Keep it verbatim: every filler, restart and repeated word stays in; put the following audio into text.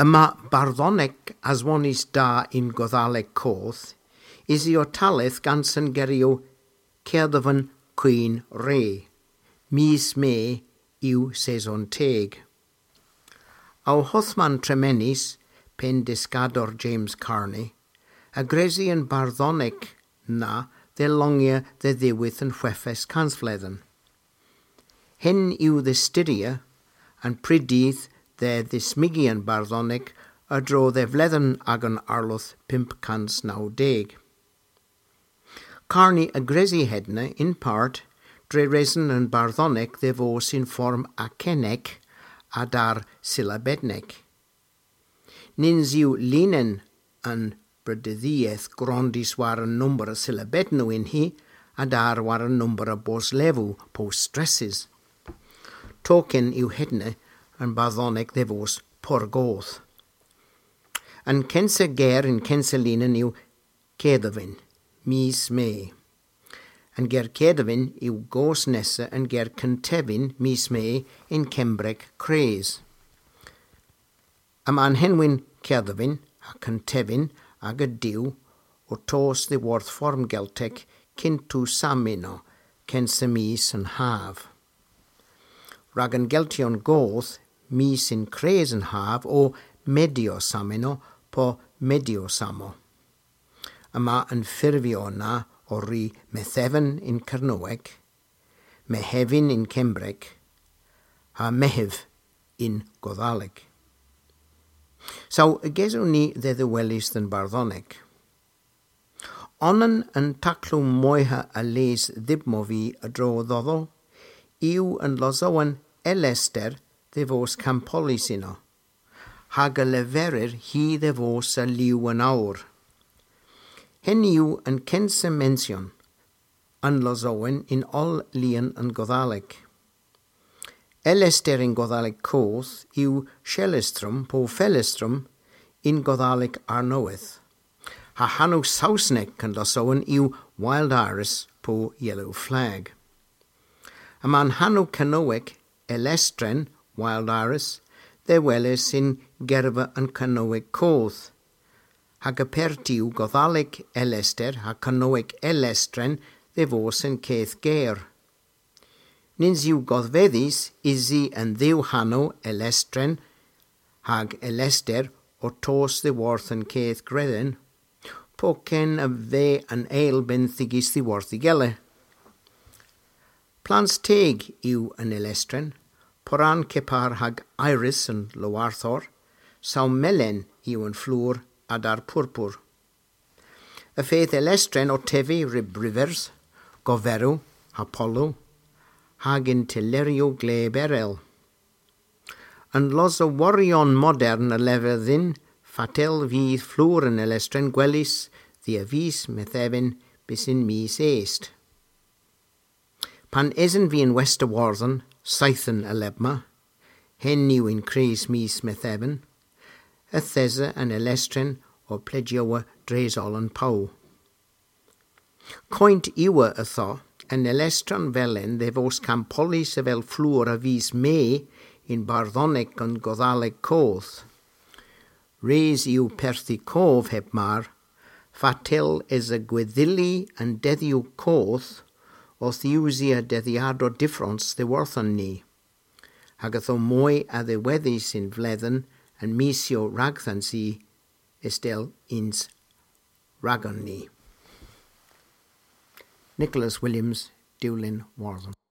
Yma barddoneg aswonis da in Goddaleg Coth is i o talith gans yn gerio cerddfyn Queen Ray, mis me yw sezon teg. Aw hothman tremenis, pen disgador James Carney, a gresi yn barddoneg na dde longia dde ddiwydd yn chweffes cansfledden. Hyn yw ddistyria, yn prydydd dde ddismigi yn barddoneg a dro dde fledden ag yn arlodd pimp cans naw deg. Carney a gresi hedna, in part, dre resen yn barddoneg dde fo sy'n fform aceneg a dar silabedneg. Nins yw linen yn brydyddiaeth grondis war yn number y silabednw in hi a dar war yn number y bos lefu post stresses. Token yw hedna yn barddoneg dde fos porgoth. Yn censa ger yn censa linen yw ceddafyn, mis me. Yn ger ceddafyn yw gos nesa yn ger cyntefyn mis me in Cembreg Cres. Am anhenwyn ceddafyn a cyntefyn ag y diw o tos ddiworth fform Gelteg cyntu samino censa mis yn haf. Rag yn geltion goth mis in Cres yn haf o medio samino po medio samo. Yma yn ffurfio na o ri Methefn in Cernyweg, Mehefin in Cembreg, a Mehef in Goddaleg. So, gesw ni dde ddywelus yn barddoneg. Onan yn taclw moeha a les ddibmo fi y dro ddoddo, yw yn lozowan elester dde fos campolis uno, hag y leferir hi dde fos a liw yn awr. Hyn yw yn censa mension, yn lozowen in ol lian yn Goddaleg. Elester in Goddaleg Coth yw Shelestrum po Felestrum in Goddaleg Arnowydd. Ha hanw Sausneg yn lozowen yw Wild Iris po Yellow Flag. Yma'n hanw Canoweg Elestren, Wild Iris, dde weles in gerfa yn Canoweg Coth. Hag y pertiw Goddaleg Elester ha Canoweg Elestren dde fos yn ceth ger. Nins yw goddfeddus isi yn ddiw hanw Elestren hag Elester o tos ddiworth yn ceth gredden, po cen y fe yn eil ben thigis ddiworth i gele. Plans teg yw yn Elestren, poran cepar hag Iris yn Lowarthor, saw melen yw yn flwr a dar pwrpwr. Y ffeith Elestren o tefu rib rivers, goferw, Apollo, hag yn telerio gleb erel. Yn los o warion modern y lefyddin, fatel fydd flwr yn Elestren gwelus, ddi a fys Methefn bys yn mis east. Pan esyn fi yn West Awarddon, saithyn y lebma, hen yw yn Cres mis Methefn, y thesa yn Elestren o plediowa dresol yn paw. Coint iwa y tho, yn Elestron felen dde fos campolis y fel flwr a fys me in barddoneg yn Goddaleg Coth. Reis yw perthi cof heb mar, fatel es y gweddili yn deddiw Coth o thiwsi a deddiado diffrons ddiworthon ni. Hag ytho mwy a ddiweddu sy'n fledden yn misio ragthan si estel ins ragon ni. Nicholas Williams, Dewlin Wartham.